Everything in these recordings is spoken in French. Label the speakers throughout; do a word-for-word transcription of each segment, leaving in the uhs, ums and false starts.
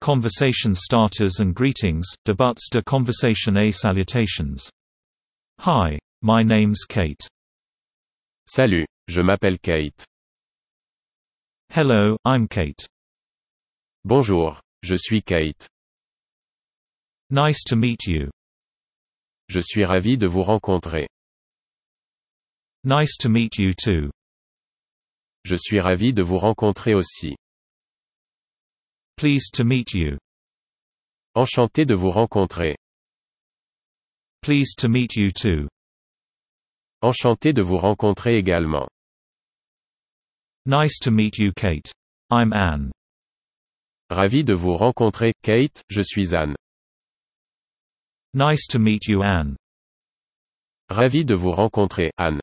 Speaker 1: Conversation starters and greetings, debuts de conversation et salutations. Hi, my name's Kate.
Speaker 2: Salut, je m'appelle Kate.
Speaker 1: Hello, I'm Kate.
Speaker 2: Bonjour, je suis Kate.
Speaker 1: Nice to meet you.
Speaker 2: Je suis ravi de vous rencontrer.
Speaker 1: Nice to meet you too.
Speaker 2: Je suis ravi de vous rencontrer aussi.
Speaker 1: Pleased to meet you.
Speaker 2: Enchanté de vous rencontrer.
Speaker 1: Pleased to meet you too.
Speaker 2: Enchanté de vous rencontrer également.
Speaker 1: Nice to meet you, Kate. I'm Anne.
Speaker 2: Ravi de vous rencontrer, Kate, je suis Anne.
Speaker 1: Nice to meet you, Anne.
Speaker 2: Ravi de vous rencontrer, Anne.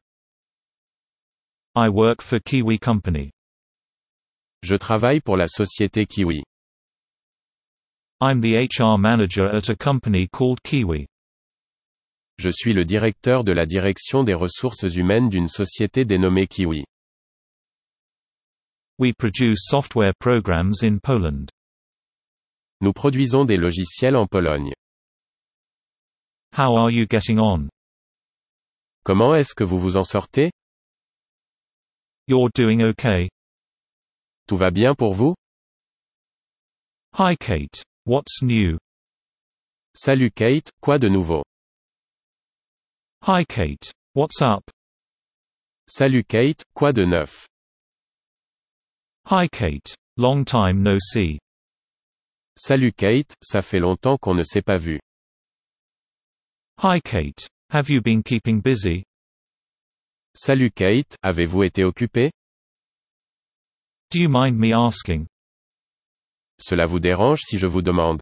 Speaker 1: I work for Kiwi Company.
Speaker 2: Je travaille pour la société Kiwi.
Speaker 1: I'm the H R manager at a company called Kiwi.
Speaker 2: Je suis le directeur de la direction des ressources humaines d'une société dénommée Kiwi.
Speaker 1: We produce software programs in Poland.
Speaker 2: Nous produisons des logiciels en Pologne.
Speaker 1: How are you getting on?
Speaker 2: Comment est-ce que vous vous en sortez?
Speaker 1: You're doing okay.
Speaker 2: Tout va bien pour vous?
Speaker 1: Hi Kate. What's new?
Speaker 2: Salut Kate, quoi de nouveau?
Speaker 1: Hi Kate. What's up?
Speaker 2: Salut Kate, quoi de neuf?
Speaker 1: Hi Kate. Long time no see.
Speaker 2: Salut Kate, ça fait longtemps qu'on ne s'est pas vu.
Speaker 1: Hi Kate. Have you been keeping busy?
Speaker 2: Salut Kate, avez-vous été occupée?
Speaker 1: Do you mind me asking?
Speaker 2: Cela vous dérange si je vous demande?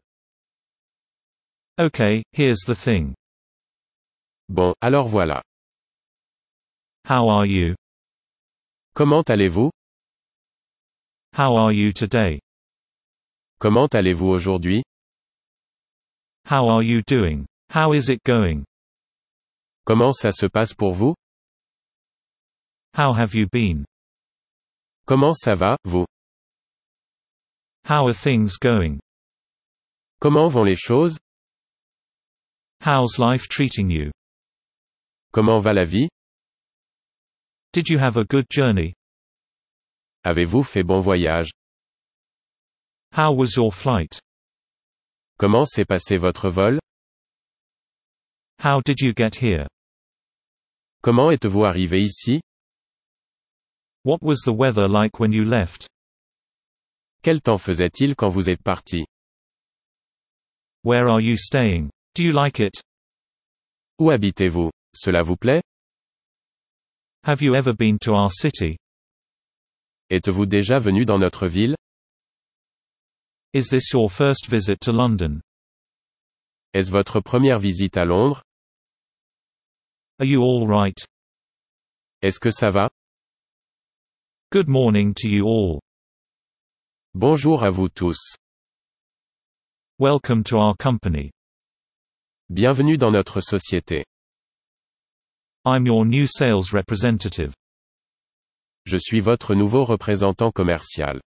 Speaker 1: Okay, here's the thing.
Speaker 2: Bon, alors voilà.
Speaker 1: How are you?
Speaker 2: Comment allez-vous?
Speaker 1: How are you today?
Speaker 2: Comment allez-vous aujourd'hui?
Speaker 1: How are you doing? How is it going?
Speaker 2: Comment ça se passe pour vous?
Speaker 1: How have you been?
Speaker 2: Comment ça va, vous?
Speaker 1: How are things going?
Speaker 2: Comment vont les choses?
Speaker 1: How's life treating you?
Speaker 2: Comment va la vie?
Speaker 1: Did you have a good journey?
Speaker 2: Avez-vous fait bon voyage?
Speaker 1: How was your flight?
Speaker 2: Comment s'est passé votre vol?
Speaker 1: How did you get here?
Speaker 2: Comment êtes-vous arrivé ici?
Speaker 1: What was the weather like when you left?
Speaker 2: Quel temps faisait-il quand vous êtes parti?
Speaker 1: Where are you staying? Do you like it?
Speaker 2: Où habitez-vous? Cela vous plaît?
Speaker 1: Have you ever been to our city?
Speaker 2: Êtes-vous déjà venu dans notre ville?
Speaker 1: Is this your first visit to London?
Speaker 2: Est-ce votre première visite à Londres?
Speaker 1: Are you all right?
Speaker 2: Est-ce que ça va?
Speaker 1: Good morning to you all.
Speaker 2: Bonjour à vous tous.
Speaker 1: Welcome to our company.
Speaker 2: Bienvenue dans notre société.
Speaker 1: I'm your new sales representative.
Speaker 2: Je suis votre nouveau représentant commercial.